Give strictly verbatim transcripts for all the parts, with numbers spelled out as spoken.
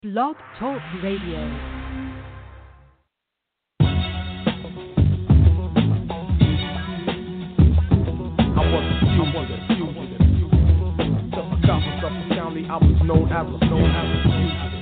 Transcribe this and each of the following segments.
Blog Talk Radio. I was a fugitive, fugitive. Suffolk County, Suffolk County, I was known as a, known as a fugitive.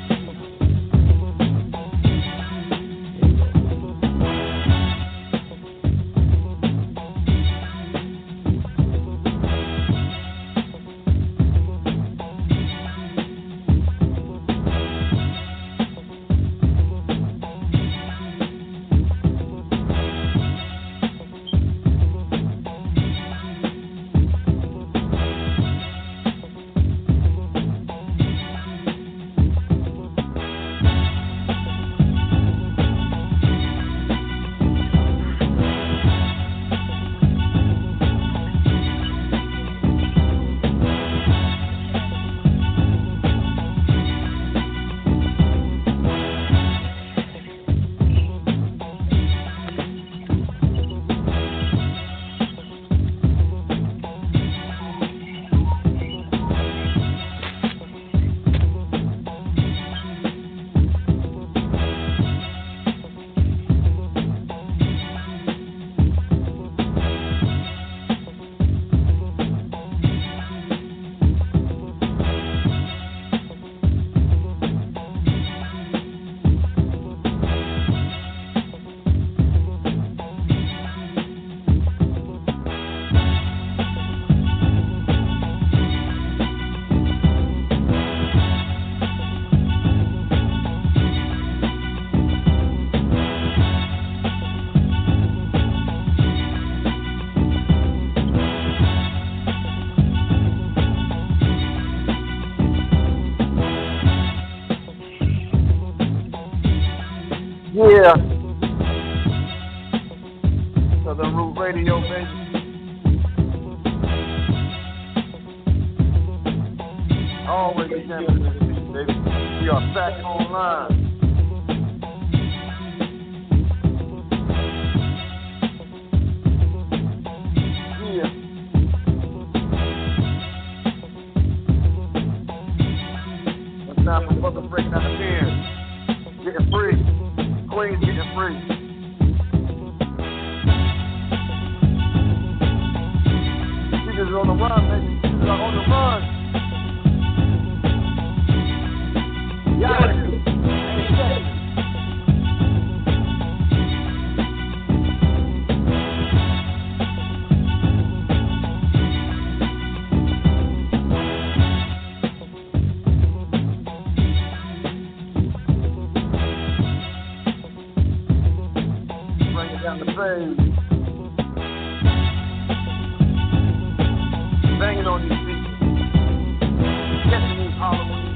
Yeah. Southern Root Radio, baby. Always champion in the seat, baby. We are back online. Yeah. It's time for brothers breaking out the pins. Getting free. Queens getting free. She's on the run, baby. She's on the run. Yeah. Banging on these feet. Catching these Halloween.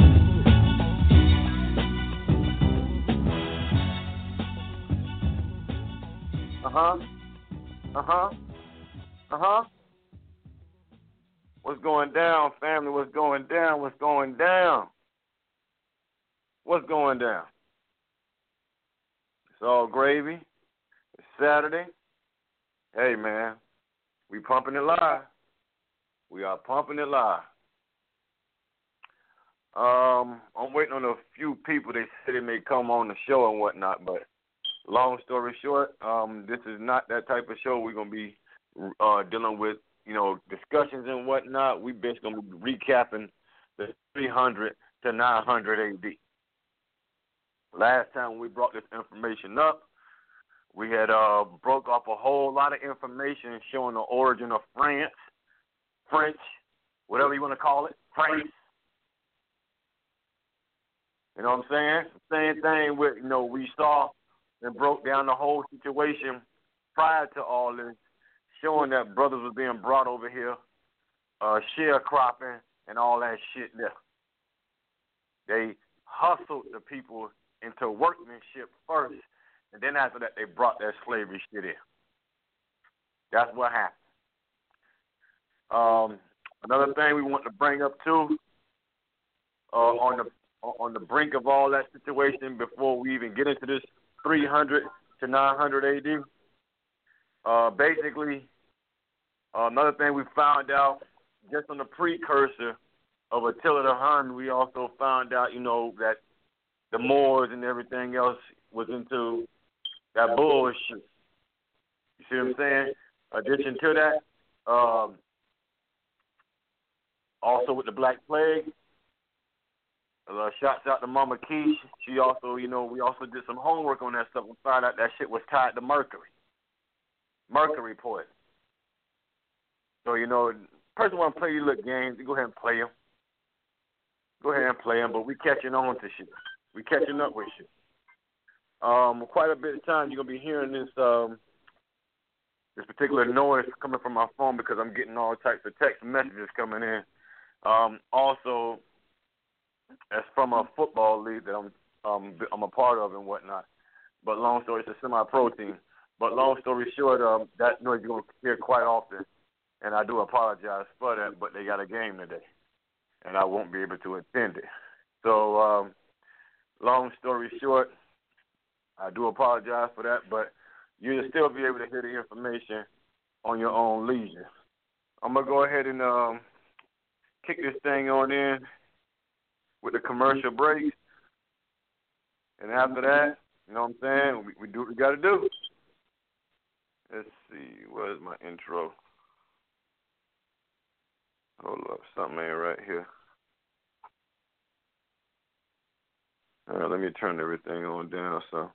Uh-huh. Uh-huh. Uh-huh. What's going down, family? What's going down? What's going down? What's going down? It's all gravy. It's Saturday. Hey, man. We pumping it live. We are pumping it live. Um, I'm waiting on a few people. They said they may come on the show and whatnot, but long story short, um, this is not that type of show. We're going to be uh, dealing with, you know, discussions and whatnot. We basically going to be recapping the three hundred to nine hundred A D. Last time we brought this information up, we had uh, broke off a whole lot of information showing the origin of France, French, whatever you want to call it, France. You know what I'm saying? Same thing with, you know, we saw and broke down the whole situation prior to all this, showing that brothers was being brought over here, uh, sharecropping and all that shit there. They hustled the people into workmanship first, and then after that they brought that slavery shit in. That's what happened. Um, another thing we want to bring up too, uh, on the on the brink of all that situation, before we even get into this three hundred to nine hundred A D, uh, basically, uh, another thing we found out just on the precursor of Attila the Hun, we also found out, you know, that the Moors and everything else was into that bullshit. You see what I'm saying? Addition to that, um, also with the Black Plague, uh, shouts out to Mama Keish. She also, you know, we also did some homework on that stuff and found out that shit was tied to mercury. Mercury poison. So, you know, person want to play you little games, you go ahead and play them. Go ahead and play them, but we catching on to shit. We catching up with shit. Um, quite a bit of time you're going to be hearing this um, this particular noise coming from my phone because I'm getting all types of text messages coming in. Um, also, that's from a football league that I'm um, I'm a part of and whatnot. But long story, it's a semi-pro team. But long story short, um, that noise you're going to hear quite often. And I do apologize for that, but they got a game today, and I won't be able to attend it. So, um, long story short, I do apologize for that, but you'll still be able to hear the information on your own leisure. I'm going to go ahead and um, kick this thing on in with the commercial break. And after that, you know what I'm saying, we, we do what we got to do. Let's see, where's my intro? Hold up, something ain't right here. All right, let me turn everything on down, so.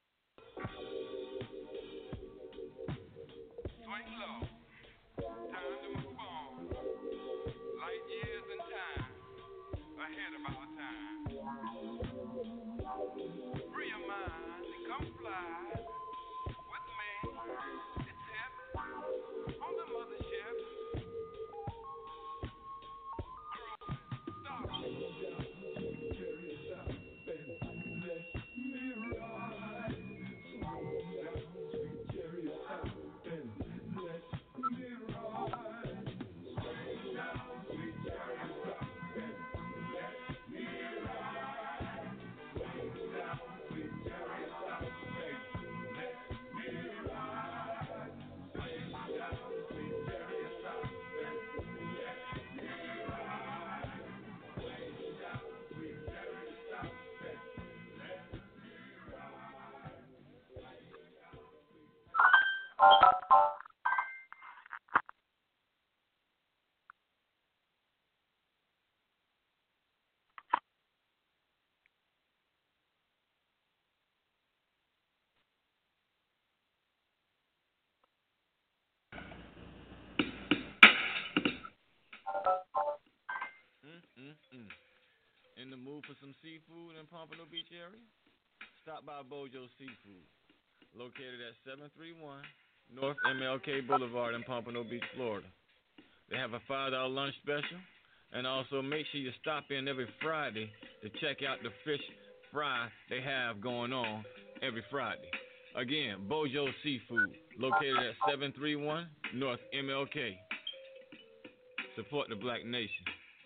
Mm-mm. In the mood for some seafood in Pompano Beach area? Stop by Bojo Seafood, located at seven three one North M L K Boulevard in Pompano Beach, Florida. They have a five dollar lunch special, and also make sure you stop in every Friday to check out the fish fry they have going on every Friday. Again, Bojo Seafood, located at seven three one North M L K. Support the Black Nation.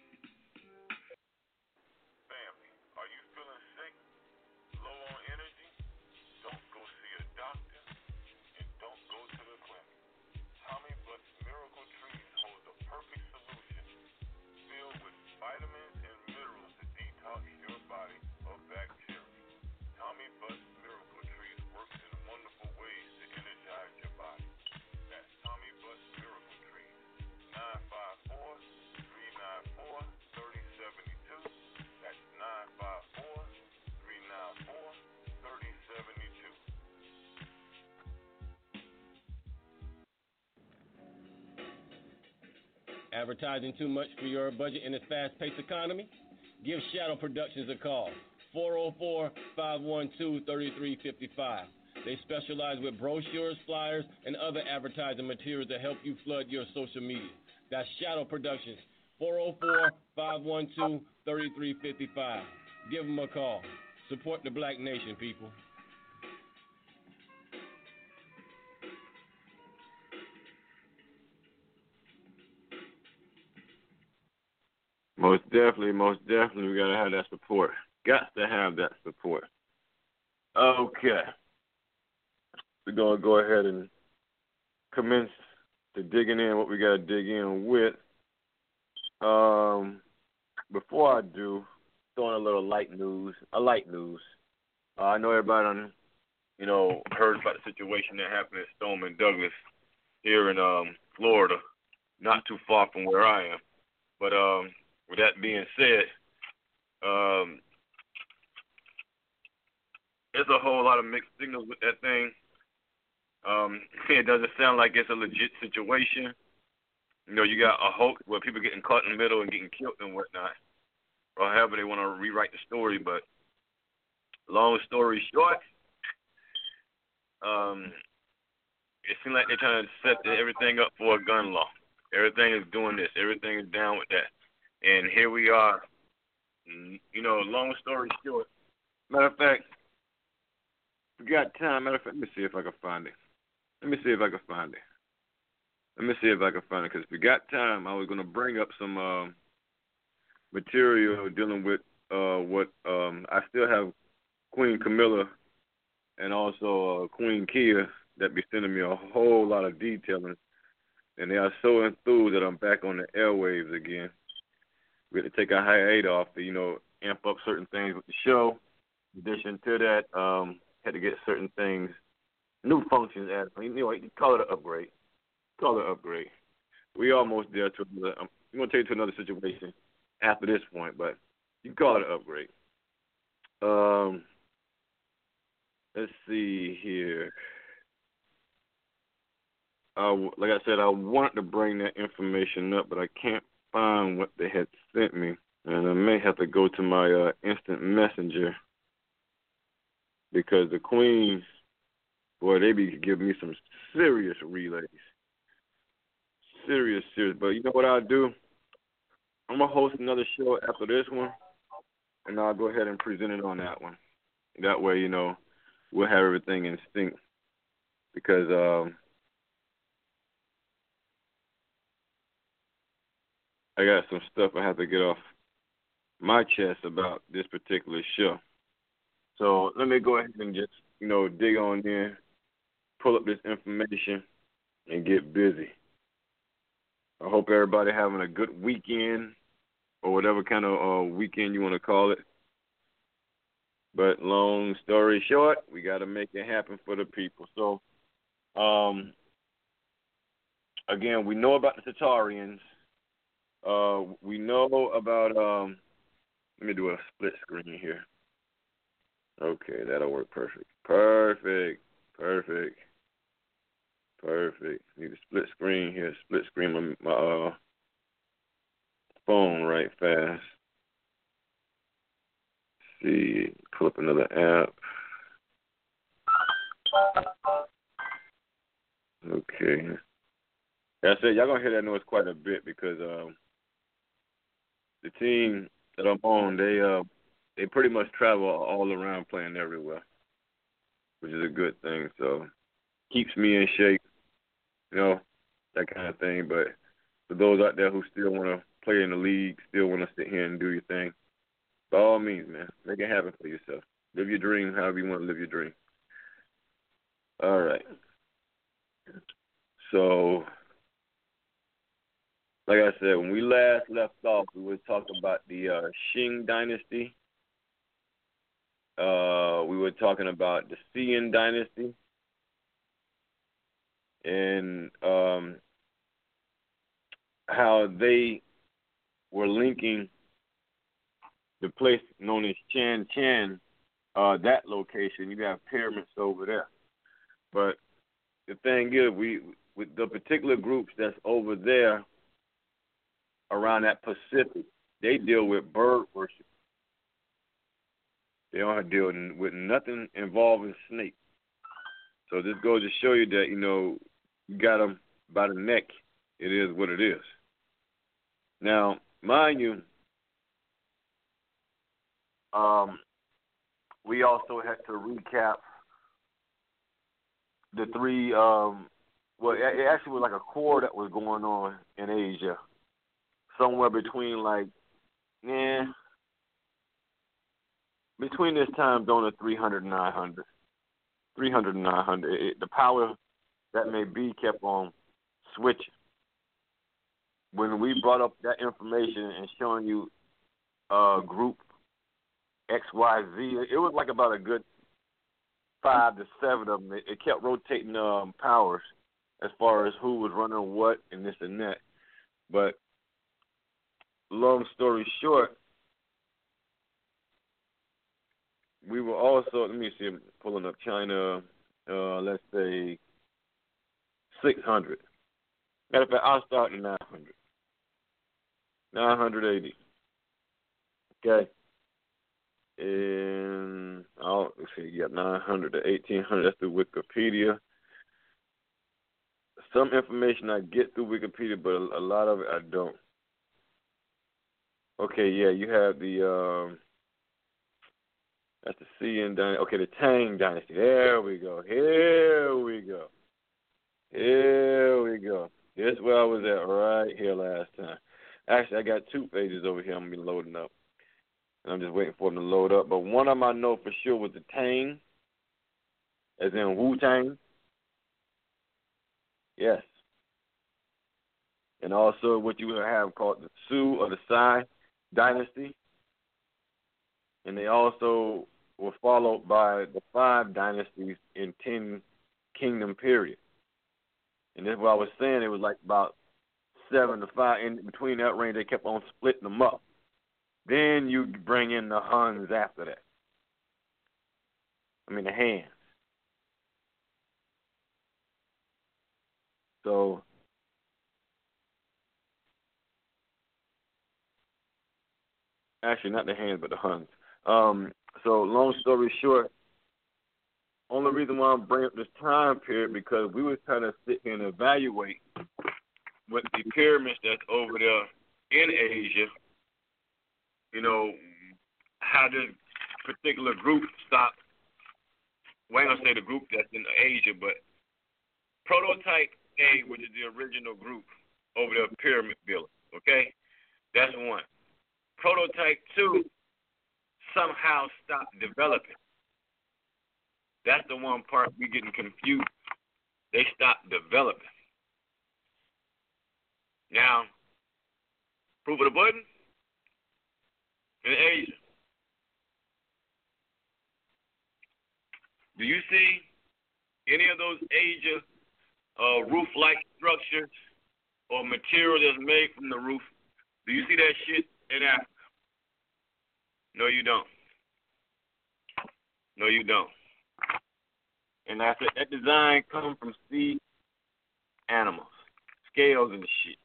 Advertising too much for your budget in this fast-paced economy? Give Shadow Productions a call, four oh four, five one two, three three five five. They specialize with brochures, flyers, and other advertising materials to help you flood your social media. That's Shadow Productions, four oh four, five one two, three three five five. Give them a call. Support the Black Nation, people. Most definitely, most definitely, we got to have that support. Got to have that support. Okay. We're going to go ahead and commence to digging in what we got to dig in with. Um, before I do, throwing a little light news, a light news. Uh, I know everybody, on, you know, heard about the situation that happened at Stoneman Douglas here in um, Florida, not too far from where I am. But um, with that being said, um, there's a whole lot of mixed signals with that thing. Um, it doesn't sound like it's a legit situation. You know, you got a hoax where people getting caught in the middle and getting killed and whatnot, or however they want to rewrite the story. But long story short, um, it seems like they're trying to set everything up for a gun law. Everything is doing this. Everything is down with that. And here we are. You know, long story short. Matter of fact, we got time. Matter of fact, let me see if I can find it. Let me see if I can find it. Let me see if I can find it. Because if we got time, I was going to bring up some um, material dealing with uh, what um, I still have Queen Camilla and also uh, Queen Kia that be sending me a whole lot of detailing. And they are so enthused that I'm back on the airwaves again. We had to take a hiatus off to, you know, amp up certain things with the show. In addition to that, um, had to get certain things, new functions added. You know, you call it an upgrade. Call it an upgrade. We almost there to another. I'm going to take you to another situation after this point, but you can call it an upgrade. Um, let's see here. Uh, like I said, I wanted to bring that information up, but I can't find what they had sent me, and I may have to go to my uh, instant messenger because the queens, boy, they be giving me some serious relays, serious, serious. But you know what I'll do? I'm gonna host another show after this one, and I'll go ahead and present it on that one. That way, you know, we'll have everything in sync because. Um, I got some stuff I have to get off my chest about this particular show. So let me go ahead and just, you know, dig on in, pull up this information, and get busy. I hope everybody having a good weekend or whatever kind of uh, weekend you want to call it. But long story short, we got to make it happen for the people. So, um, again, we know about the Tatarians. Uh, we know about, um, let me do a split screen here. Okay, that'll work perfect. Perfect, perfect, perfect. Need a split screen here, split screen my, my uh, phone right fast. Let's see, pull up another app. Okay. Like I said, y'all going to hear that noise quite a bit because, um, the team that I'm on, they uh, they pretty much travel all around playing everywhere, which is a good thing. So keeps me in shape, you know, that kind of thing. But for those out there who still want to play in the league, still want to sit here and do your thing, by all means, man, make it happen for yourself. Live your dream however you want to live your dream. All right. So, like I said, when we last left off, we were talking about the uh, Qing dynasty. Uh, we were talking about the Xian dynasty. And um, how they were linking the place known as Chan Chan, uh, that location. You have pyramids over there. But the thing is, we with the particular groups that's over there, around that Pacific, they deal with bird worship. They don't deal with nothing involving snakes. So this goes to show you that, you know, you got them by the neck. It is what it is. Now, mind you, um, we also had to recap the three, um, well, it actually was like a core that was going on in Asia. Somewhere between like, yeah, between this time zone of three hundred and nine hundred. three hundred and nine hundred. It, the power that may be kept on switching. When we brought up that information and showing you a group X Y Z. It was like about a good five to seven of them. It, it kept rotating um, powers as far as who was running what and this and that. But long story short, we were also, let me see, I'm pulling up China, uh, let's say six hundred. Matter of fact, I'll start at nine hundred. nine hundred eighty. Okay. And I'll, let's see, you got nine hundred to eighteen hundred. That's through Wikipedia. Some information I get through Wikipedia, but a, a lot of it I don't. Okay, yeah, you have the, um, that's the Xian dynasty. Okay, the Tang dynasty. There we go. Here we go. Here we go. This is where I was at right here last time. Actually, I got two pages over here I'm going to be loading up. And I'm just waiting for them to load up. But one of them I know for sure was the Tang, as in Wu-Tang. Yes. And also what you have called the Su or the Sai dynasty. And they also were followed by the five dynasties in ten kingdom period. And that's what I was saying. It was like about seven to five. In between that range, they kept on splitting them up. Then you bring in the Huns after that. I mean, the Han's. So, actually, not the Han's, but the Huns. Um, so, long story short, only reason why I'm bringing up this time period because we were trying to sit here and evaluate with the pyramids that's over there in Asia, you know, how this particular group stopped. Well, I ain't gonna say the group that's in Asia, but Prototype A, which is the original group over there, pyramid building. Okay, that's one. Prototype two somehow stopped developing. That's the one part we getting confused. They stopped developing. Now, proof of the pudding in Asia. Do you see any of those Asia uh, roof-like structures or material that's made from the roof? Do you see that shit in Africa? No, you don't. No, you don't. And I said that design comes from sea animals, scales and shit.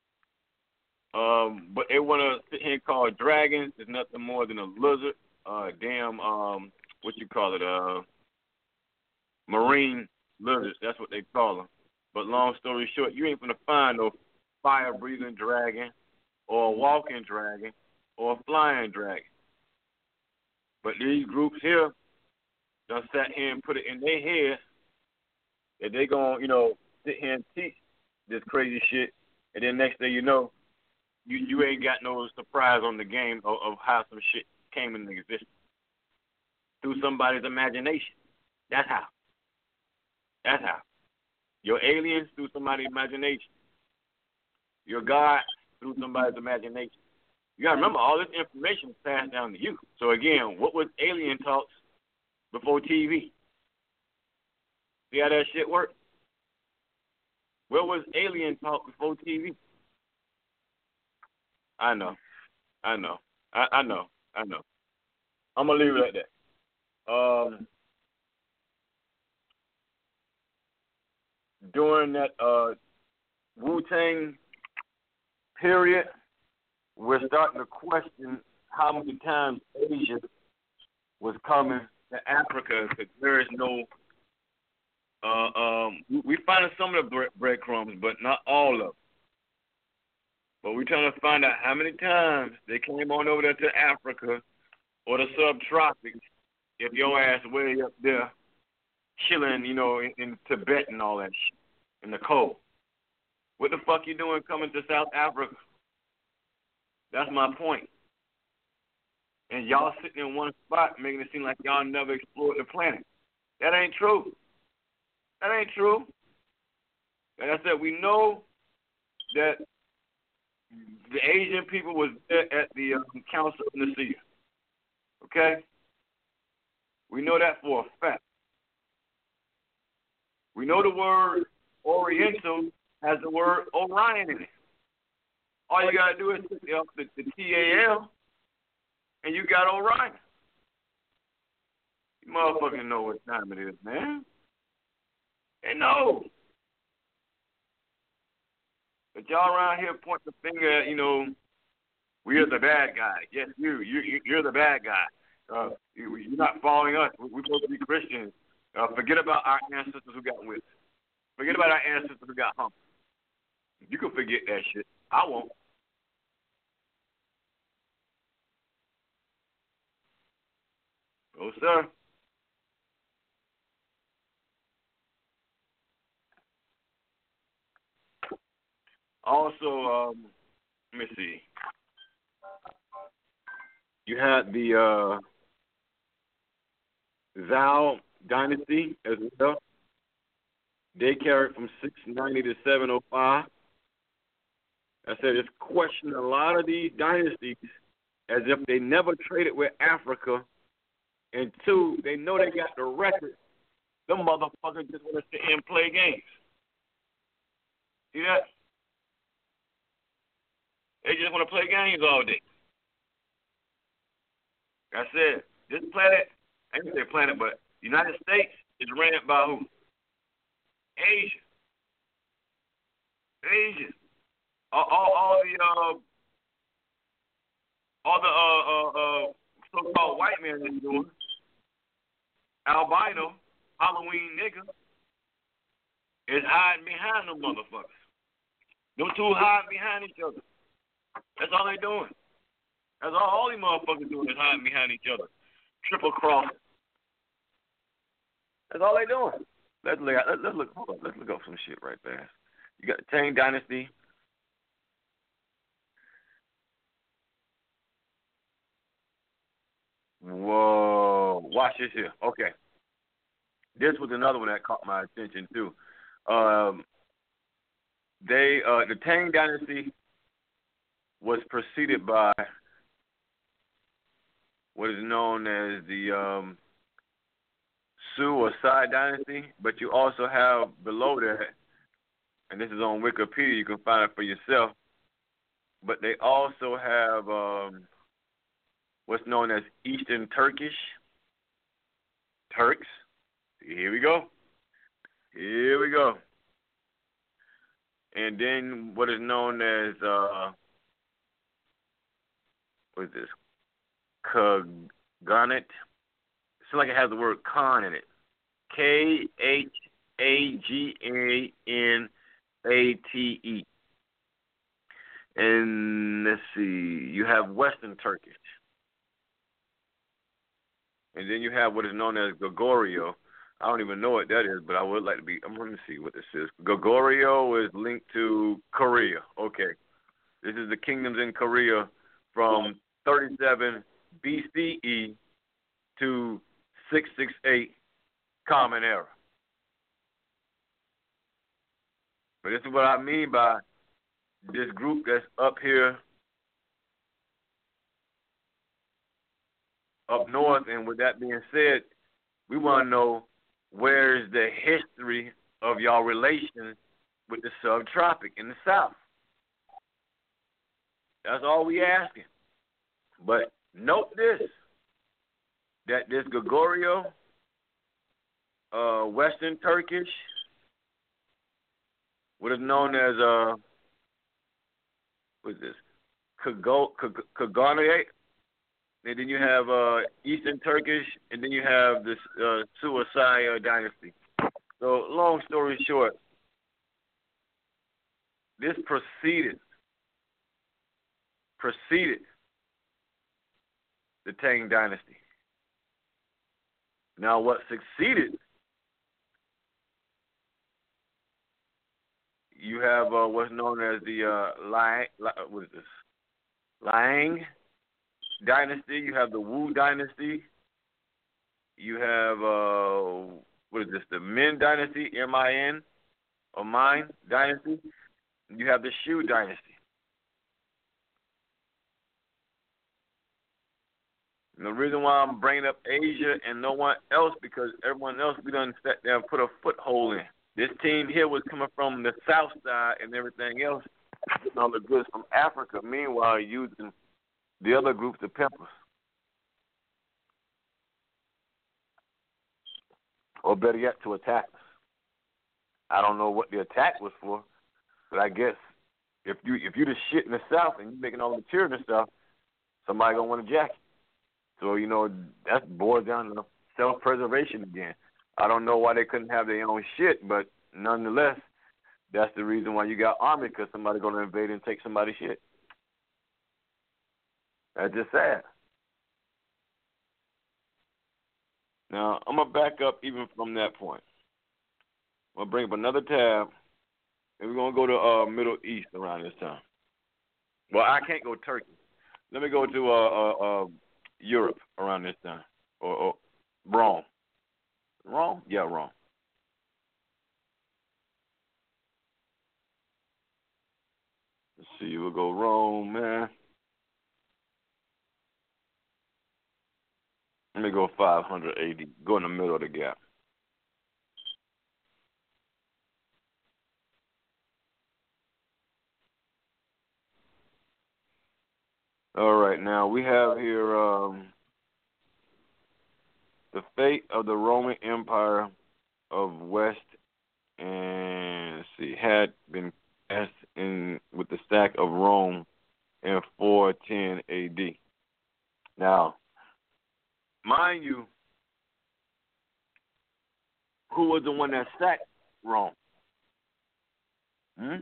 Um, but they want to sit here and call dragons. It's nothing more than a lizard. Uh, damn, um, what you call it? Uh, marine lizards. That's what they call them. But long story short, you ain't gonna find no fire-breathing dragon or a walking dragon or a flying dragon. But these groups here done sat here and put it in their head that they gonna, you know, sit here and teach this crazy shit, and then next thing you know, you you ain't got no surprise on the game of, of how some shit came into existence through somebody's imagination. That's how. That's how. Your aliens through somebody's imagination. Your God through somebody's imagination. You gotta remember, all this information was passed down to you. So again, what was alien talks before T V? See how that shit works? Where was alien talk before T V? I know. I know. I, I know. I know. I'm gonna leave it at that. Um, during that uh, Wu-Tang period, we're starting to question how many times Asia was coming to Africa because there is no. Uh, um, we finding some of the bre- breadcrumbs, but not all of them. But we're trying to find out how many times they came on over there to Africa or the subtropics if your ass way up there chilling, you know, in, in Tibet and all that shit, in the cold. What the fuck you doing coming to South Africa? That's my point. And y'all sitting in one spot making it seem like y'all never explored the planet. That ain't true. That ain't true. Like I said, we know that the Asian people was there at the um, Council of Nicaea. Okay? We know that for a fact. We know the word Oriental has the word Orion in it. All you got to do is pick up the, the T A L, and you got Orion. You motherfuckers know what time it is, man. They know. But y'all around here point the finger at, you know, we're the bad guy. Yes, you. you you're the bad guy. Uh, you, you're not following us. We're supposed to be Christians. Uh, forget about our ancestors who got whipped. Forget about our ancestors who got humped. You can forget that shit. I won't. Oh, sir. Also, um, let me see. You had the uh, Zhao dynasty as well. They carried from six ninety to seven oh five. I said it's questioning a lot of these dynasties as if they never traded with Africa. And two, they know they got the record. Them motherfuckers just want to sit and play games. See that? They just want to play games all day. I said, this planet, I didn't say planet, but the United States is ran by who? Asia. Asia. All, all, all the uh, all the uh, uh, uh, so-called white men that doing albino Halloween nigga is hiding behind them motherfuckers. Them two hiding behind each other. That's all they doing. That's all, all these motherfuckers doing is hiding behind each other. Triple cross. That's all they doing. Let's look. Let's, let's look. Hold on. Let's look up some shit right there. You got the Tang Dynasty. Whoa! Watch this here. Okay. This was another one that caught my attention too. Um, they uh, the Tang Dynasty was preceded by what is known as the um, Su or Sai Dynasty, but you also have below that, and this is on Wikipedia, you can find it for yourself, but they also have um, what's known as Eastern Turkish, Turks. Here we go. Here we go. And then what is known as, uh, what is this? Khaganate. It's like it has the word Khan in it. K H A G A N A T E. And let's see, you have Western Turkish. And then you have what is known as Goguryeo. I don't even know what that is, but I would like to be. I'm going to see what this is. Goguryeo is linked to Korea. Okay. This is the kingdoms in Korea from thirty-seven B C E to six sixty-eight Common Era. But this is what I mean by this group that's up here, up north. And with that being said, we want to know where's the history of y'all relation with the subtropic in the south. That's all we asking. But note this, that this Goguryeo, uh, Western Turkish, what is known as, uh, what is this, Khaganate, and then you have uh, Eastern Turkish, and then you have this uh, Suicide uh, dynasty. So, long story short, this preceded, preceded the Tang dynasty. Now, what succeeded, you have uh, what's known as the uh, Liang, what is this? Liang dynasty. You have the Wu dynasty. You have uh, what is this? The Min dynasty, M I N, or Mine dynasty. You have the Shu dynasty. And the reason why I'm bringing up Asia and no one else, because everyone else we done sat there and put a foothold in. This team here was coming from the south side and everything else, getting all the goods from Africa. Meanwhile, using the other groups to pimp us. Or better yet, to attack us. I don't know what the attack was for, but I guess if you if you the shit in the South and you're making all the material and stuff, somebody gonna want a jacket. So you know that boils down to self-preservation again. I don't know why they couldn't have their own shit, but nonetheless, that's the reason why you got army, because somebody's gonna invade and take somebody's shit. That's just sad. Now, I'm going to back up even from that point. I'm going to bring up another tab, and we're going to go to uh, Middle East around this time. Well, I can't go Turkey. Let me go to uh, uh, uh, Europe around this time, or, or Rome. Rome? Yeah, Rome. Let's see, we'll go Rome, man. Let me go five hundred A D. Go in the middle of the gap. All right, now we have here um, the fate of the Roman Empire of West, and let's see, had been cast in with the sack of Rome in four ten A D. Now, mind you, who was the one that sacked Rome? Hmm?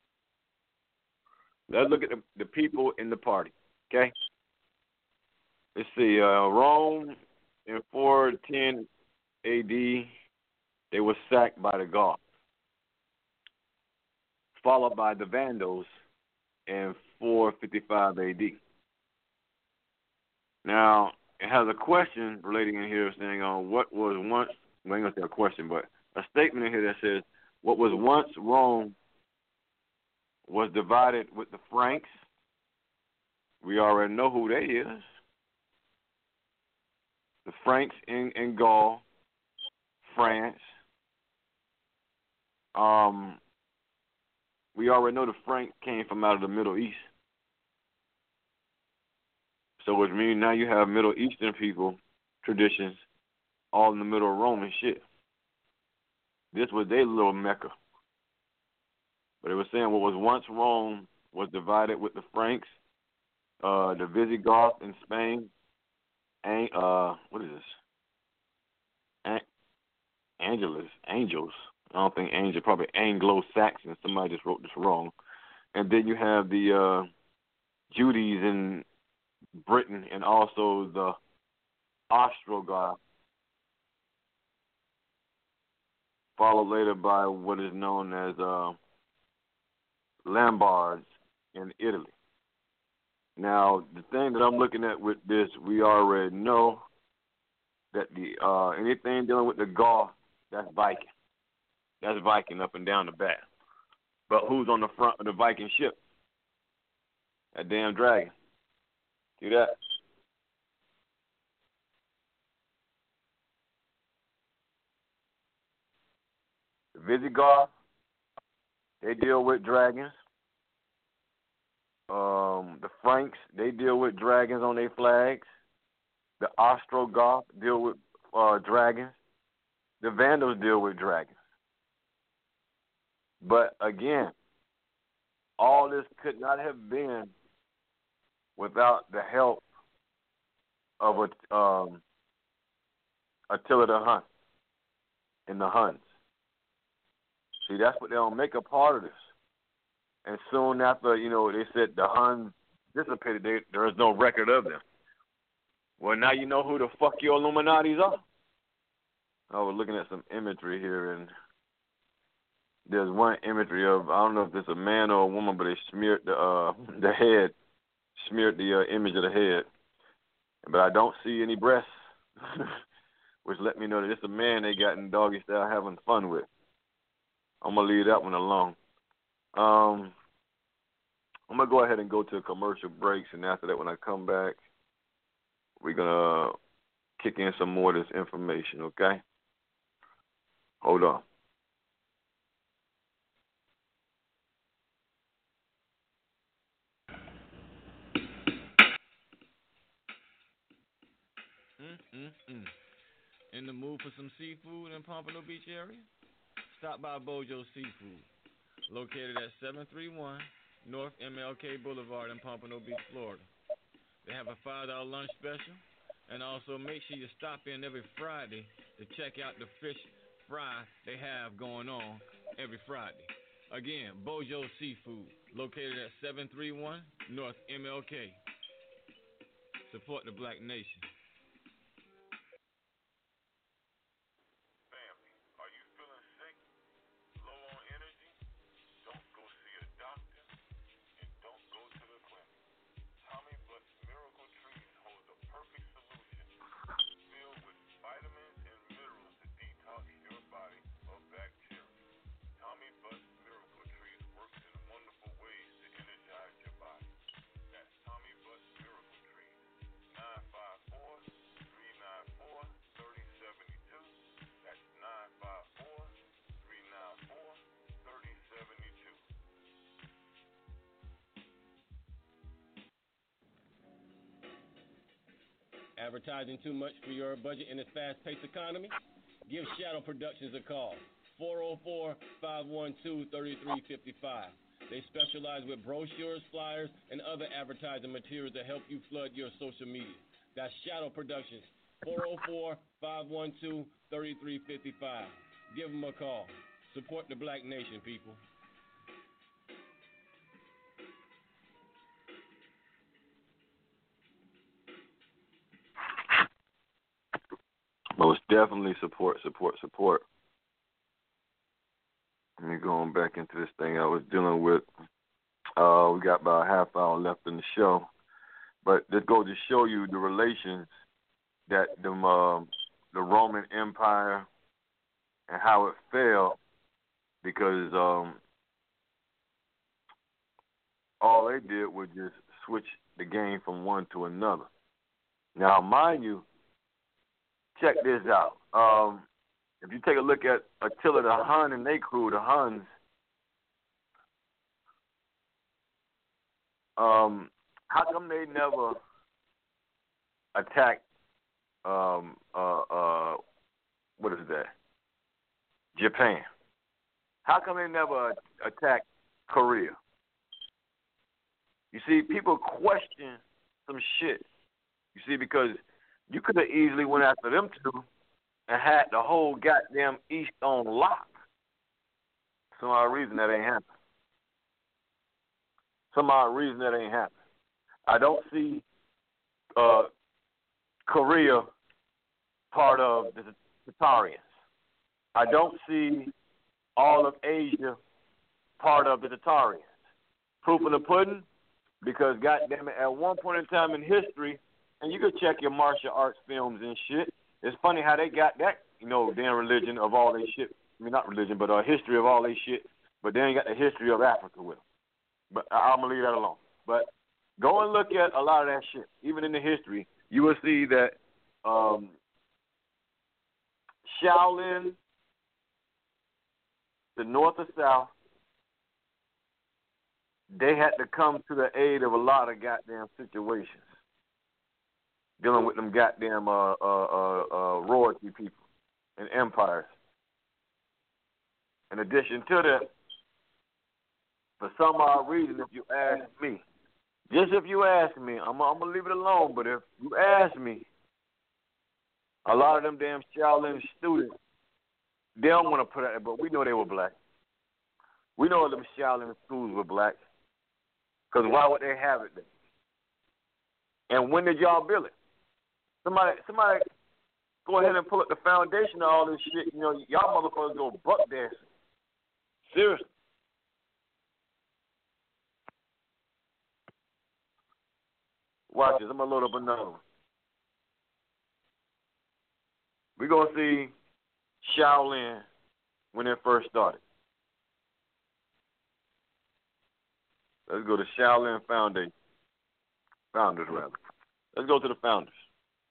Let's look at the, the people in the party, okay? Let's see, uh, Rome in four ten A D, they were sacked by the Goths, followed by the Vandals in four fifty-five A D. Now, it has a question relating in here saying on uh, what was once, well, I ain't going to say a question, but a statement in here that says, what was once Rome was divided with the Franks. We already know who they is. The Franks in, in Gaul, France. Um, we already know the Franks came from out of the Middle East. So which means now you have Middle Eastern people, traditions, all in the middle of Roman shit. This was their little Mecca. But it was saying what was once Rome was divided with the Franks, uh, the Visigoths in Spain, and, uh, what is this? An- Angelus, Angels. I don't think Angel, probably Anglo-Saxon. Somebody just wrote this wrong. And then you have the uh, Judies in Britain, and also the Ostrogoths, followed later by what is known as uh, Lombards in Italy. Now, the thing that I'm looking at with this, we already know that the uh, anything dealing with the Goth, that's Viking. That's Viking up and down the back. But who's on the front of the Viking ship? That damn dragon. See that? The Visigoths, they deal with dragons. Um, the Franks, they deal with dragons on their flags. The Ostrogoths deal with uh, dragons. The Vandals deal with dragons. But again, all this could not have been without the help of a, um, Attila the Hun and the Huns. See, that's what they don't make a part of this. And soon after, you know, they said the Huns dissipated, they, there is no record of them. Well, now you know who the fuck your Illuminatis are. I was looking at some imagery here, and there's one imagery of, I don't know if it's a man or a woman, but they smeared the uh, the head, smeared the uh, image of the head. But I don't see any breasts, which let me know that it's a man they got in doggy style having fun with. I'm going to leave that one alone. Um, I'm going to go ahead and go to commercial breaks, and after that, when I come back, we're gonna kick in some more of this information. Okay, hold on. Mm-mm-mm. In the mood for some seafood in Pompano Beach area? Stop by Bojo Seafood, located at seven three one North M L K Boulevard in Pompano Beach, Florida. They have a five dollar lunch special, and also make sure you stop in every Friday to check out the fish fry they have going on every Friday. Again, Bojo Seafood, located at seven three one North M L K. Support the Black Nation. Advertising too much for your budget in this fast-paced economy? Give Shadow Productions a call, four oh four, five one two, three three five five. They specialize with brochures, flyers, and other advertising materials to help you flood your social media. That's Shadow Productions, four oh four, five one two, three three five five. Give them a call. Support the Black Nation, people. Most definitely support, support, support. Let me go on back into this thing I was dealing with. Uh, we got about a half hour left in the show. But this goes to show you the relations that the, um, the Roman Empire and how it fell, because um, all they did was just switch the game from one to another. Now, mind you, check this out. Um, if you take a look at Attila the Hun and their crew, the Huns, um, how come they never attacked, um, uh, uh, what is that, Japan? How come they never attacked Korea? You see, people question some shit. You see, because you could have easily went after them two and had the whole goddamn East on lock. For some odd reason that ain't happening. Some odd reason that ain't happening. I don't see uh, Korea part of the Tatarians. I don't see all of Asia part of the Tatarians. Proof of the pudding, because goddamn it, at one point in time in history, and you could check your martial arts films and shit, it's funny how they got that, you know, damn religion of all they shit. I mean, not religion, but a uh, history of all they shit. But they ain't got the history of Africa with them. But I- I'm going to leave that alone. But go and look at a lot of that shit. Even in the history, you will see that um, Shaolin, the north or south, they had to come to the aid of a lot of goddamn situations. Dealing with them goddamn uh, uh, uh, uh, royalty people and empires. In addition to that, for some odd reason, if you ask me, just if you ask me, I'm, I'm going to leave it alone, but if you ask me, a lot of them damn Shaolin students, they don't want to put it, but we know they were black. We know them Shaolin schools were black, because why would they have it then? And when did y'all build it? Somebody, somebody, go ahead and pull up the foundation of all this shit. You know, y'all motherfuckers go buck dancing. Seriously. Watch this. I'm going to load up another one. We're going to see Shaolin when it first started. Let's go to Shaolin Foundation. Founders, rather. Let's go to the founders.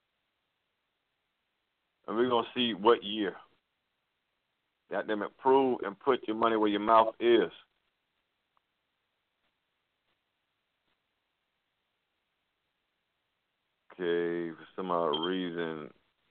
and we're gonna see what year. Goddamn it, prove and put your money where your mouth is. Okay, for some odd reason,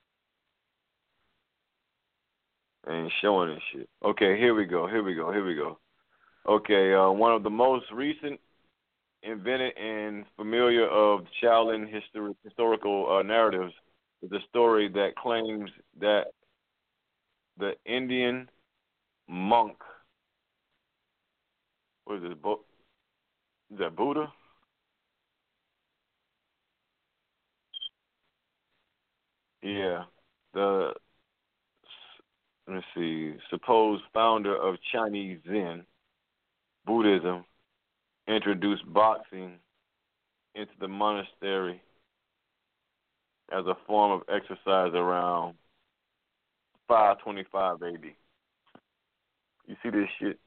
ain't showing this shit. Okay, here we go, here we go, here we go. Okay, uh, one of the most recent invented and familiar of Shaolin histori- historical uh, narratives is a story that claims that the Indian monk, what is this, Bo- is that Buddha? Yeah, the, let me see, supposed founder of Chinese Zen, Buddhism, introduced boxing into the monastery as a form of exercise around five twenty-five A D. You see this shit?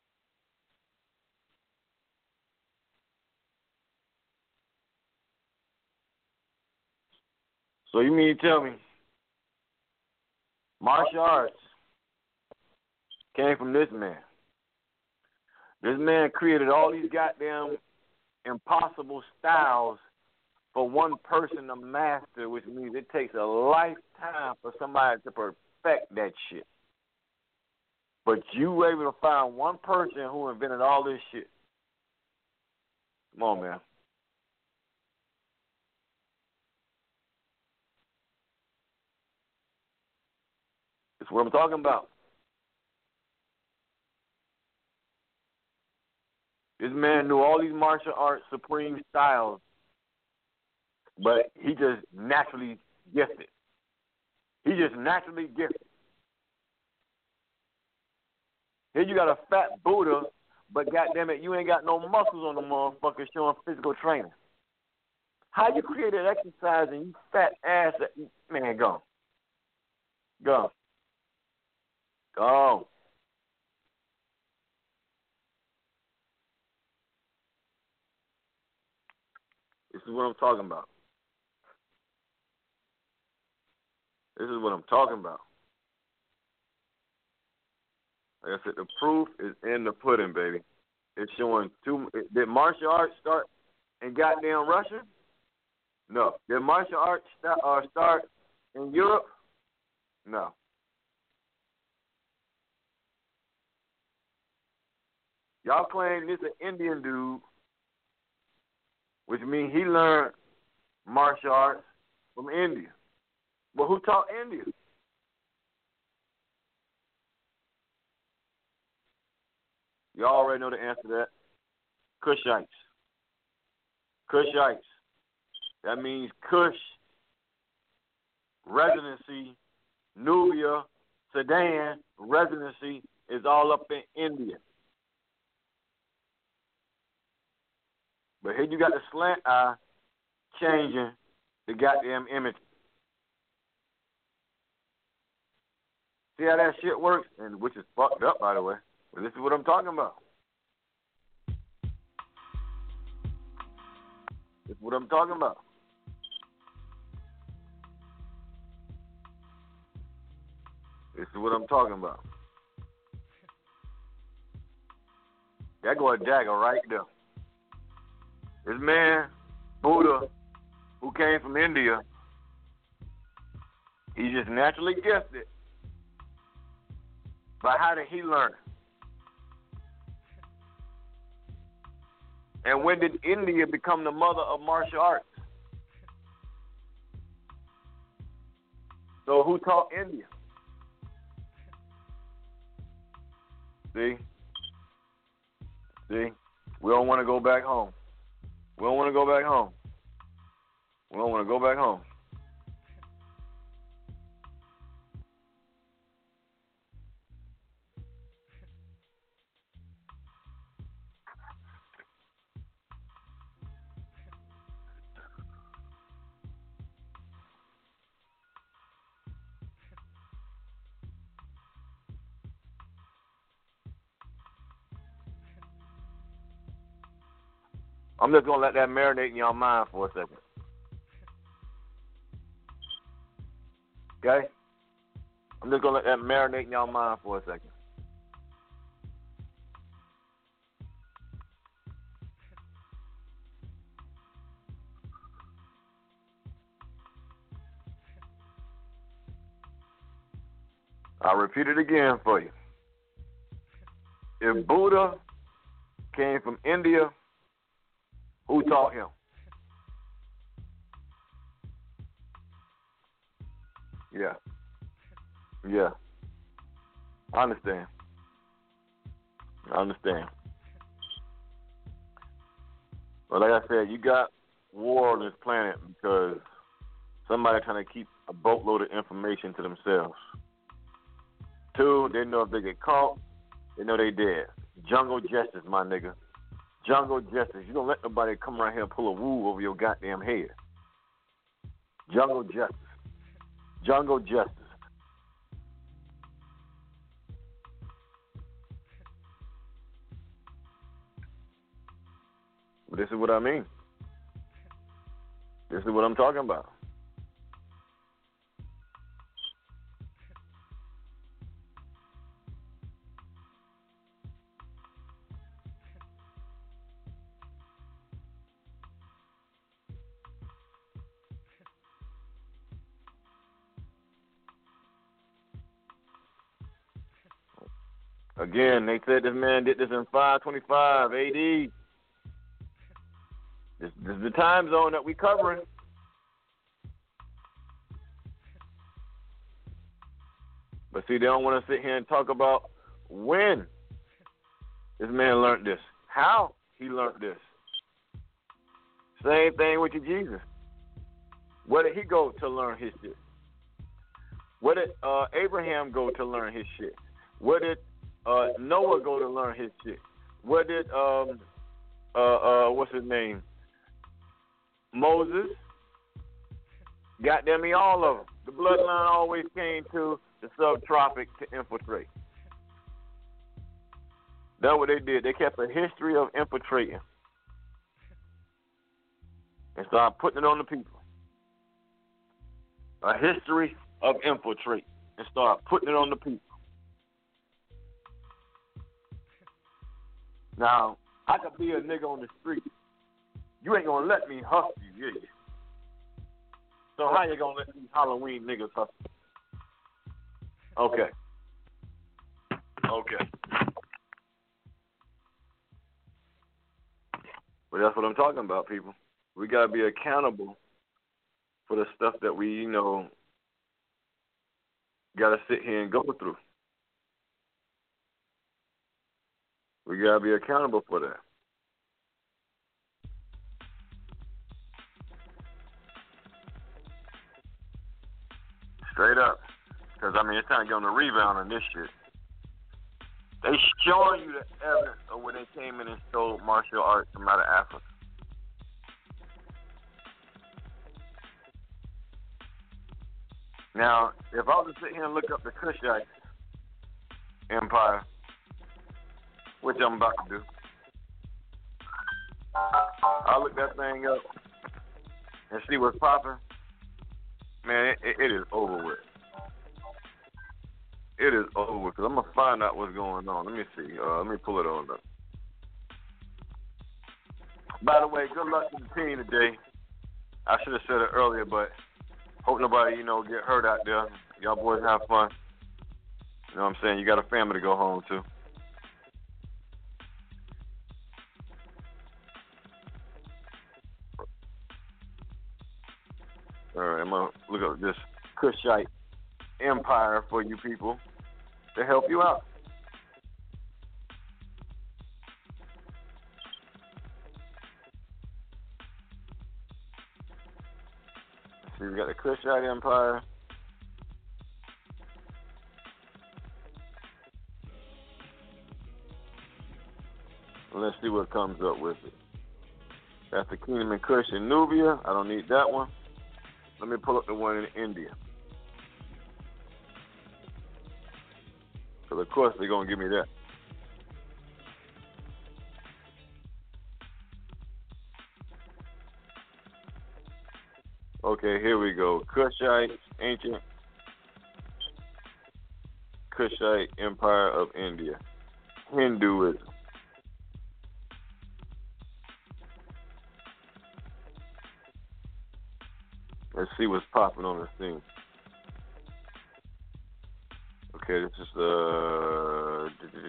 So you mean to tell me martial arts came from this man? This man created all these goddamn impossible styles for one person to master, which means it takes a lifetime for somebody to perfect that shit. But you were able to find one person who invented all this shit. Come on, man. That's what I'm talking about. This man knew all these martial arts supreme styles, but he just naturally gifted. He just naturally gifted. Here you got a fat Buddha, but goddamn it, you ain't got no muscles on the motherfucker showing physical training. How you created exercise and you fat ass? Man, go. Go. Go. This is what I'm talking about. This is what I'm talking about. Like I said, the proof is in the pudding, baby. It's showing two. Did martial arts start in goddamn Russia? No. Did martial arts start, uh, start in Europe? No. Y'all claim this an Indian dude, which means he learned martial arts from India. But who taught India? You all already know the answer to that. Kushites. Kushites. That means Kush, residency, Nubia, Sudan, residency is all up in India. But here you got the slant eye changing the goddamn image. See how that shit works? And which is fucked up, by the way. But this is what I'm talking about. This is what I'm talking about. This is what I'm talking about. That go a dagger right there. This man, Buddha, who came from India, he's just naturally gifted. But how did he learn? And when did India become the mother of martial arts? So who taught India? See? See? We don't want to go back home. We don't want to go back home. We don't want to go back home. I'm just going to let that marinate in your mind for a second. Okay? I'm just gonna let that marinate in y'all mind for a second. I'll repeat it again for you. If Buddha came from India, who taught him? Yeah. Yeah. I understand. I understand. But like I said, you got war on this planet because somebody trying to keep a boatload of information to themselves. Two, they know if they get caught, they know they dead. Jungle justice, my nigga. Jungle justice. You don't let nobody come around here and pull a woo over your goddamn head. Jungle justice. Jungle justice. But this is what I mean. This is what I'm talking about. Again, they said this man did this in five twenty-five A D. This, this is the time zone that we covering. But see, they don't want to sit here and talk about when this man learned this, how he learned this. Same thing with your Jesus. Where did he go to learn his shit? Where did uh, Abraham go to learn his shit? Where did uh, Noah go to learn his shit? Where did um uh uh what's his name? Moses. Goddamn me, all of them. The bloodline always came to the subtropic to infiltrate. That's what they did. They kept a history of infiltrating and started putting it on the people. A history of infiltrate and start putting it on the people. Now, I could be a nigga on the street. You ain't gonna let me hustle you, yeah. So how you gonna let these Halloween niggas hustle? Okay. Okay. But that's what I'm talking about, people. We gotta be accountable for the stuff that we, you know, gotta sit here and go through. We gotta be accountable for that. Straight up. Because, I mean, it's time to get on the rebound on this shit. They showing you the evidence of when they came in and stole martial arts from out of Africa. Now, if I was to sit here and look up the Kushite Empire, which I'm about to do, I'll look that thing up and see what's popping. Man, it, it is over with. It is over with, because I'm going to find out what's going on. Let me see. Uh, let me pull it on up. By the way, good luck to the team today. I should have said it earlier, but hope nobody, you know, get hurt out there. Y'all boys have fun. You know what I'm saying? You got a family to go home to. All right, I'm going to look up this Kushite Empire for you people to help you out. So we got the Kushite Empire. Let's see what comes up with it. That's the Kingdom and Kush in Nubia. I don't need that one. Let me pull up the one in India. Because, of course, they're going to give me that. Okay, here we go. Kushites, ancient Kushite Empire of India. Hinduism. Let's see what's popping on the scene. Okay, this is uh,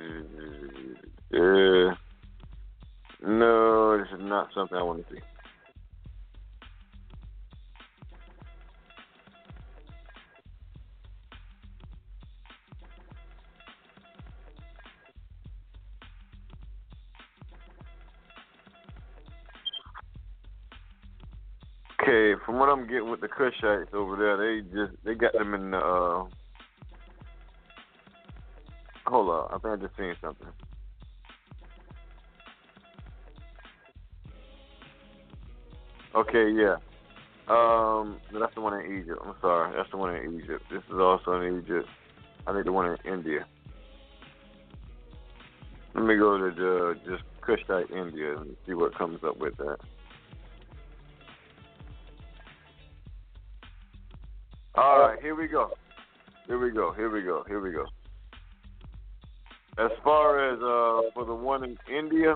uh no, this is not something I want to see. Okay, from what I'm getting with the Kushites over there, they just they got them in the. Uh, hold on, I think I just seen something. Okay, yeah. Um, no, that's the one in Egypt. I'm sorry, that's the one in Egypt. This is also in Egypt. I think the one in India. Let me go to the just Kushite India and see what comes up with that. All right, here we go. Here we go. Here we go. Here we go. As far as uh, for the one in India,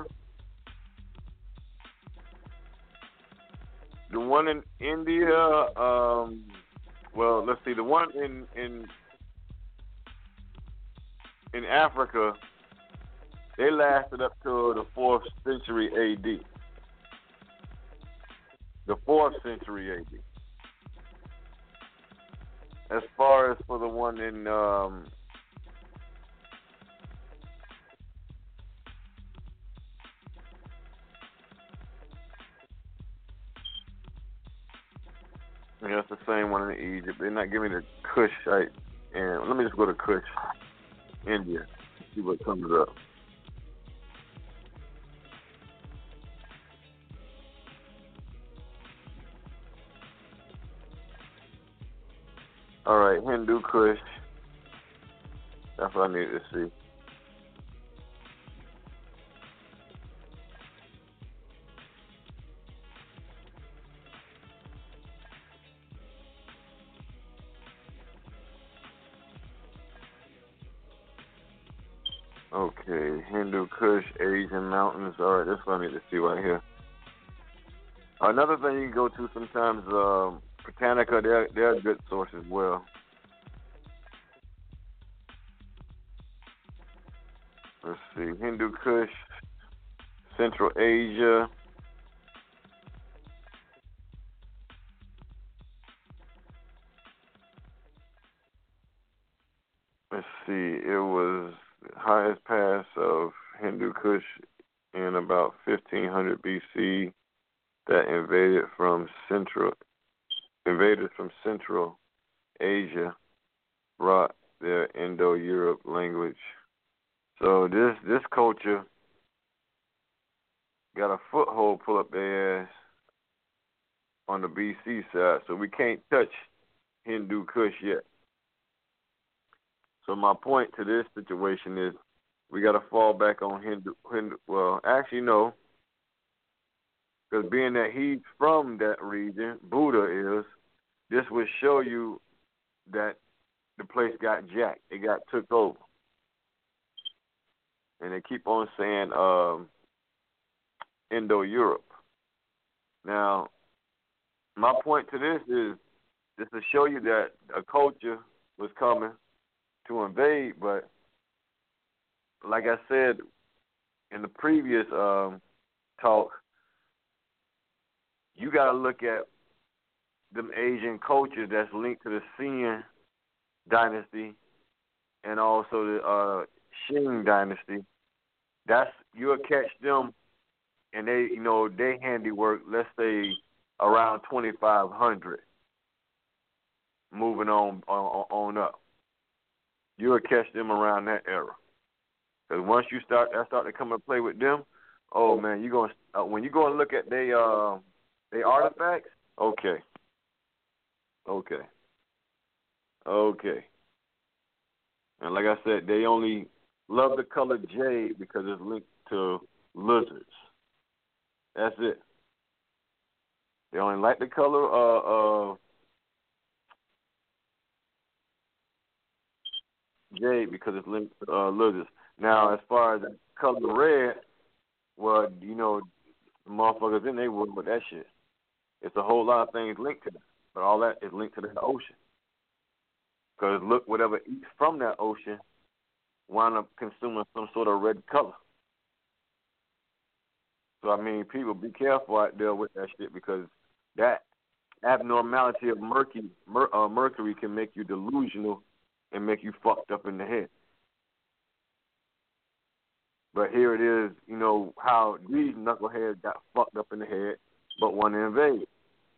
the one in India, um, well, let's see, the one in in in Africa, they lasted up to the fourth century A D. The fourth century A D. As far as for the one in um, yeah, it's the same one in Egypt. They're not giving me the Kushite. And let me just go to Kush, India, see what comes up. All right, Hindu Kush. That's what I need to see. Okay, Hindu Kush, Asian mountains. All right, that's what I need to see right here. Another thing you can go to sometimes, um, Britannica, they're, they're a good source as well. Let's see, Hindu Kush, Central Asia. Let's see, it was the highest pass of Hindu Kush in about fifteen hundred B C that invaded from central invaded from Central Asia, brought their Indo-Europe language. So this this culture got a foothold pull up their ass on the B C side, so we can't touch Hindu Kush yet. So my point to this situation is we got to fall back on Hindu, Hindu. Well, actually, no. Because being that he's from that region, Buddha is, this would show you that the place got jacked. It got took over. And they keep on saying um, Indo-Europe. Now, my point to this is just to show you that a culture was coming to invade, but like I said in the previous um, talk, you got to look at them Asian cultures that's linked to the Xin dynasty and also the uh, Qing dynasty. That's you'll catch them, and they, you know, they handiwork. Let's say around twenty-five hundred, moving on on, on up. You'll catch them around that era. Because once you start, I start to come and play with them. Oh man, you going uh, when you go and look at they uh they artifacts. Okay, okay, okay. And like I said, they only love the color jade because it's linked to lizards. That's it. They only like the color uh, uh jade because it's linked to uh, lizards. Now, as far as the color red, well, you know, the motherfuckers in they wood with that shit. It's a whole lot of things linked to that, but all that is linked to the ocean. Because look, whatever eats from that ocean wind up consuming some sort of red color. So, I mean, people be careful out there with that shit because that abnormality of mercury, mer- uh, mercury can make you delusional and make you fucked up in the head. But here it is, you know, how these knuckleheads got fucked up in the head but want to invade.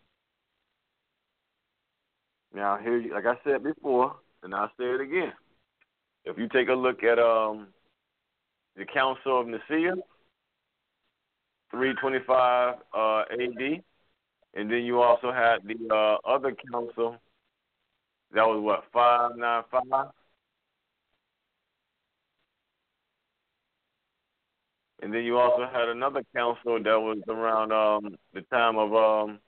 Now, here, like I said before, and I'll say it again. If you take a look at um, the Council of Nicaea, three twenty-five uh, A D, and then you also had the uh, other council, that was what, five ninety-five? And then you also had another council that was around um, the time of, um,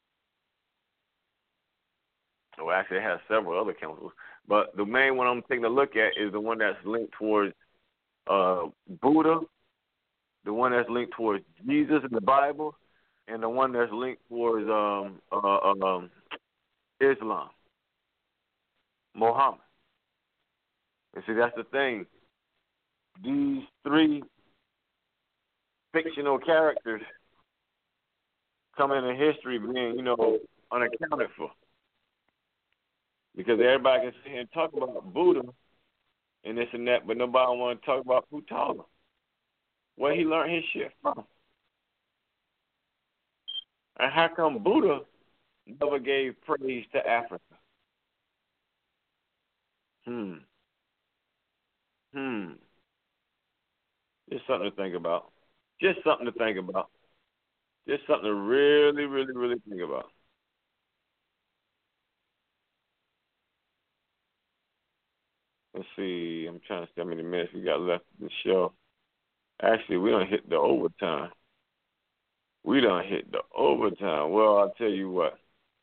well, actually it has several other councils, but the main one I'm taking a look at is the one that's linked towards uh, Buddha, the one that's linked towards Jesus in the Bible, and the one that's linked towards um, uh, um, Islam, Muhammad. And see, that's the thing. These three fictional characters come into history being, you know, unaccounted for. Because everybody can sit here and talk about Buddha and this and that, but nobody want to talk about who taught him, where he learned his shit from. And how come Buddha never gave praise to Africa? Hmm. Hmm. Just something to think about. Just something to think about. Just something to really, really, really think about. Let's see. I'm trying to see how many minutes we got left in the show. Actually, we done hit the overtime. We done hit the overtime. Well, I'll tell you what.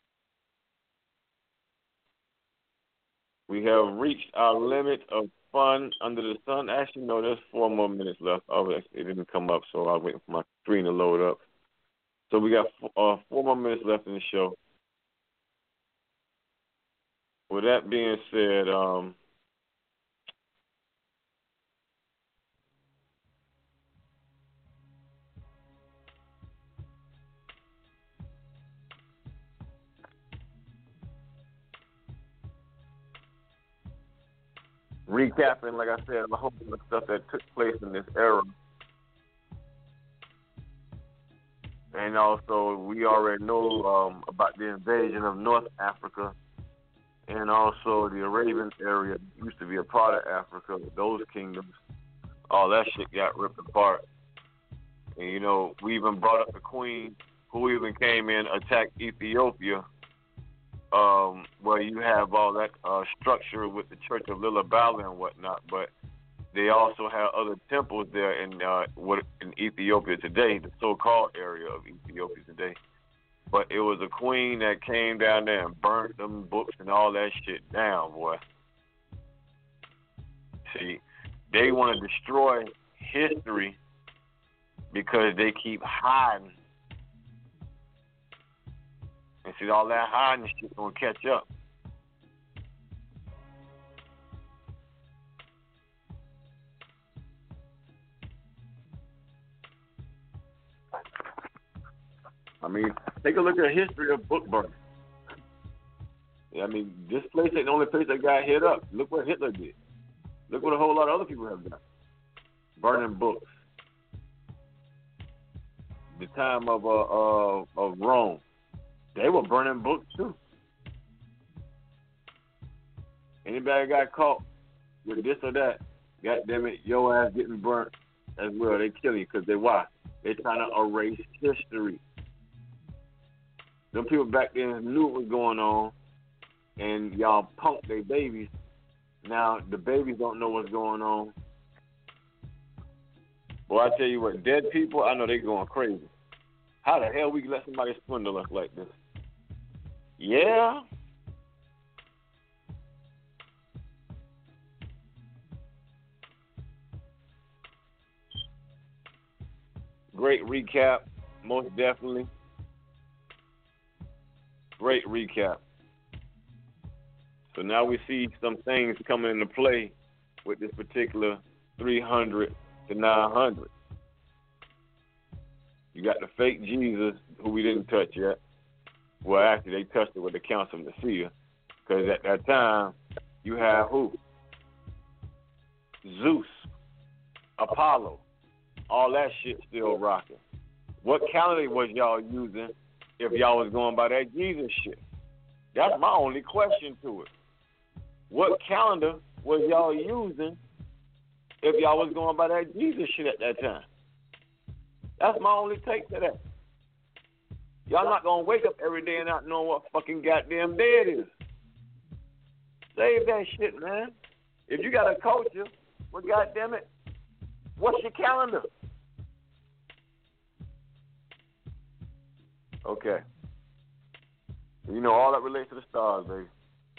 We have reached our limit of fun under the sun. Actually, no, there's four more minutes left. Oh, it didn't come up, so I'll wait for my screen to load up. So we got uh, four more minutes left in the show. With that being said, um, recapping, like I said, a whole bunch of stuff that took place in this era. And also, we already know um, about the invasion of North Africa and also the Arabian area that used to be a part of Africa, those kingdoms. All that shit got ripped apart. And, you know, we even brought up the queen who even came in, attacked Ethiopia, um, where you have all that uh, structure with the Church of Lilibala and whatnot, but they also have other temples there in uh, what in Ethiopia today, the so-called area of Ethiopia today. But it was a queen that came down there and burnt them books and all that shit down, boy. See, they want to destroy history because they keep hiding. And see, all that hiding shit gonna catch up. I mean, take a look at the history of book burning. I mean, this place ain't the only place that got hit up. Look what Hitler did. Look what a whole lot of other people have done. Burning books. The time of uh, uh, of Rome, they were burning books too. Anybody got caught with this or that, God damn it, your ass getting burnt as well. They kill you because they why? They trying to erase history. Them people back then knew what was going on, and y'all punked their babies. Now the babies don't know what's going on. Well, I tell you what, dead people, I know they going crazy. How the hell we can let somebody swindle us like this? Yeah. great recap, most definitely. Great recap. So now we see some things coming into play with this particular three hundred to nine hundred. You got the fake Jesus, who we didn't touch yet. Well, actually, they touched it with the Council of Nicaea, because at that time, you have who? Zeus, Apollo, all that shit still rocking. What calendar was y'all using if y'all was going by that Jesus shit? That's my only question to it. What calendar was y'all using if y'all was going by that Jesus shit at that time? That's my only take to that. Y'all not going to wake up every day and not know what fucking goddamn day it is. Save that shit, man. If you got a culture, well, goddamn it, what's your calendar? Okay. You know, all that relates to the stars, baby.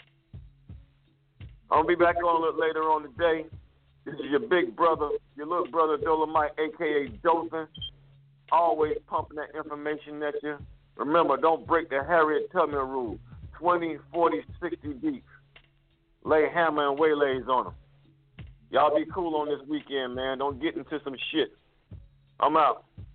I'm going to be back on a little later on today. This is your big brother, your little brother, Dolomite, a k a. Dothan. Always pumping that information at you. Remember, don't break the Harriet Tubman rule. twenty, forty, sixty deep. Lay hammer and waylays on them. Y'all be cool on this weekend, man. Don't get into some shit. I'm out.